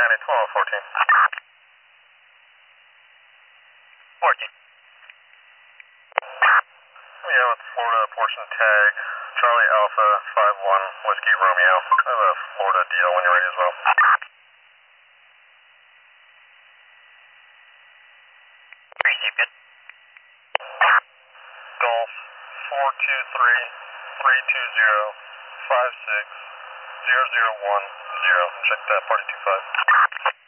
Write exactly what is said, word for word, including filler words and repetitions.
County, twelve fourteen. fourteen. Yeah, with Florida portion tag, Charlie Alpha five one Whiskey Romeo. I have a Florida deal when you're ready as well. Receive, good. Golf four two three three two zero five six zero zero one zero. Check that, party two five.